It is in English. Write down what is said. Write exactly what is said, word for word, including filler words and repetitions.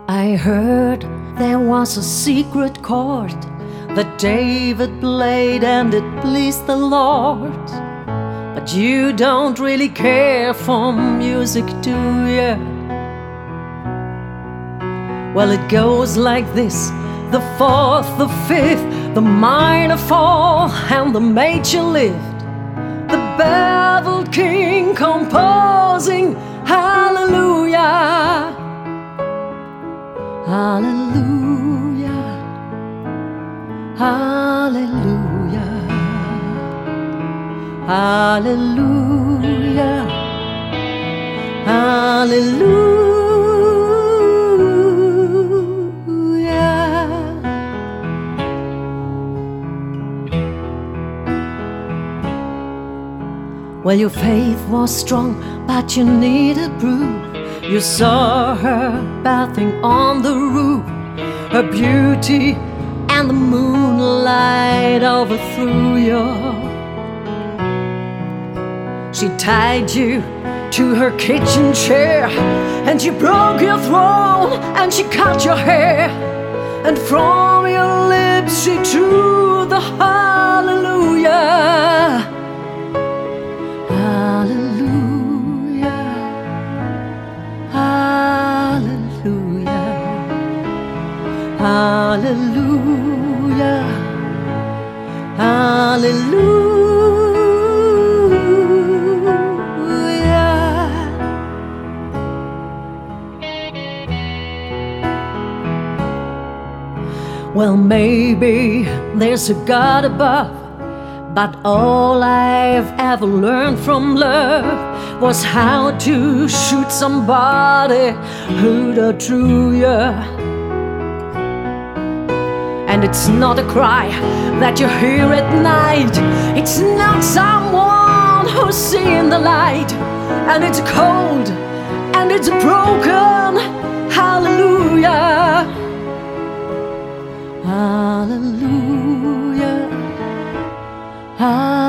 I heard there was a secret chord that David played and it pleased the Lord. But you don't really care for music, do you? Well, it goes like this: the fourth, the fifth, the minor fall, and the major lift. The beveled king composing hallelujah, hallelujah, hallelujah, hallelujah, hallelujah. Well, your faith was strong, but you needed proof. You saw her bathing on the roof. Her beauty and the moonlight overthrew you. She tied you to her kitchen chair, and she broke your throne, and she cut your hair. And from your lips she drew the hallelujah, hallelujah, hallelujah, hallelujah, hallelujah. Well, maybe there's a God above, but all I've ever learned from love was how to shoot somebody who'd outdrew you. And it's not a cry that you hear at night. It's not someone who's seeing the light. And it's cold and it's broken hallelujah, hallelujah, hallelujah.